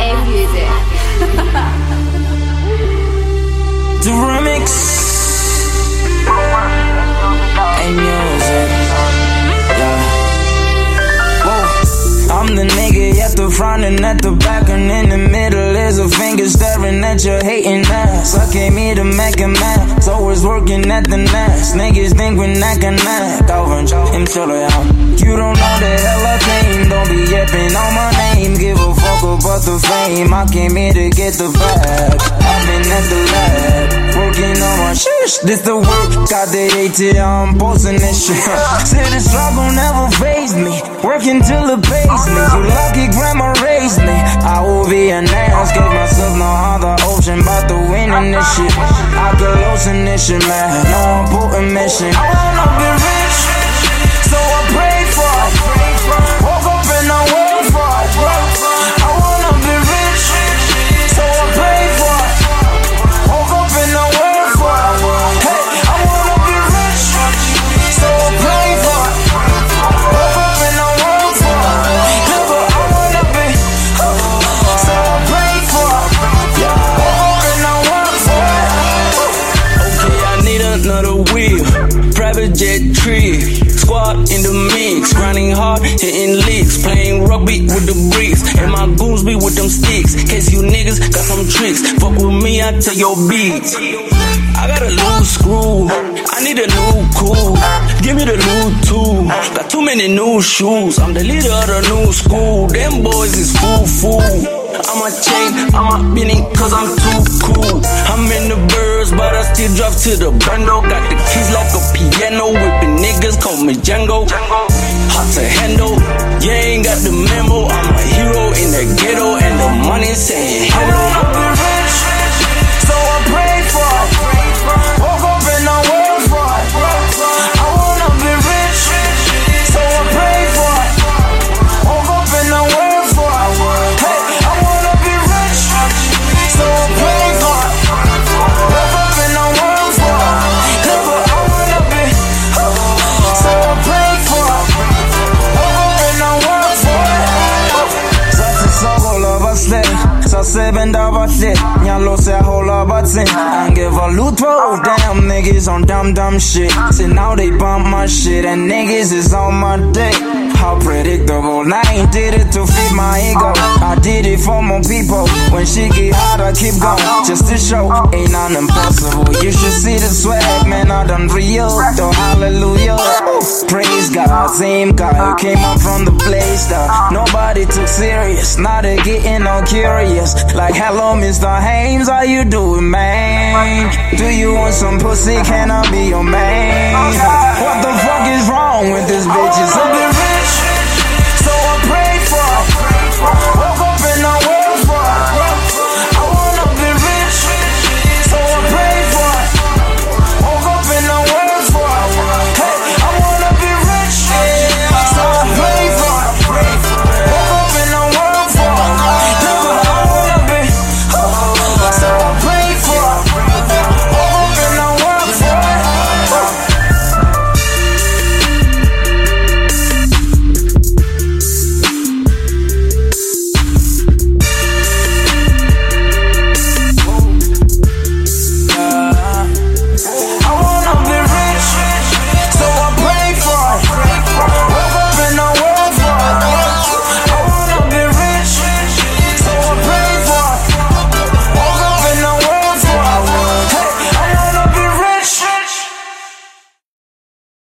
music. The remix and music. Yeah. Whoa. I'm the nigga at the front and at the back, and in the middle is a finger staring at your hating ass. I came here to make a man, so it's working at the NAS. Niggas think we knock and knock over him till out. You don't know the hell I came, don't be yapping on my name. Give a fuck about the fame, I came here to get the bag. I've been at the lab, working on my shit. This the work, got the ATM, I'm posting this shit. Said the struggle never phased me, working till it pays me. You lucky grandma raised me, I will be an ass. Gave myself no other option but to winning this shit. I could loosen this shit, man, no important mission. I wanna be rich, so I pray for it. Woke up and I work for it. I wanna be rich, so I pray for it. Woke up and I work for it. Hey, I wanna be rich, so I pray for it. Woke up and I work for it. Never, I wanna be, so I pray for it. Woke up and I work for it. Okay, I need another wheel, private jet trip. Squad in the mix, grinding hard, hitting licks, playing rugby with the bricks, and my goons be with them sticks. Case you niggas got some tricks, fuck with me, I tell your beats. I got a loose screw, I need a new cool. Give me the new tool, got too many new shoes. I'm the leader of the new school, them boys is fool. I'm a chain, I'm a Benny, cause I'm too cool. I'm in the birds, but I still drive to the bando. Got the keys like a piano, whipping niggas, call me Django. Hot to handle, you ain't got the memo. I'm a hero in the ghetto, and the money saying hello. I wanna be rich, so I pray for it. Woke up and I work for it. I wanna be rich, so I pray for it. Woke up and I work for it. Hey, I wanna be rich, so I pray for it. Woke up and I work for it. Never, I wanna be, so I pray for it. Woke up and I work for it. Zaten sağol baslet, sa seven baslet. Y'all say a whole lot about it. I don't give a loot for damn niggas on dumb shit. See now they bump my shit and niggas is on my dick. How predictable, I ain't did it to feed my ego. I did it for more people. When shit get hard, I keep going. Just to show, ain't nothing impossible. You should see the swag, man, I done real. So hallelujah, praise God, same guy who came up from the place that nobody took serious. Now they getting all curious. Like, hello, Mr. Hames, how you doing, man? Do you want some pussy? Can I be your man? What the fuck is wrong with this bitch? It's a bit rich,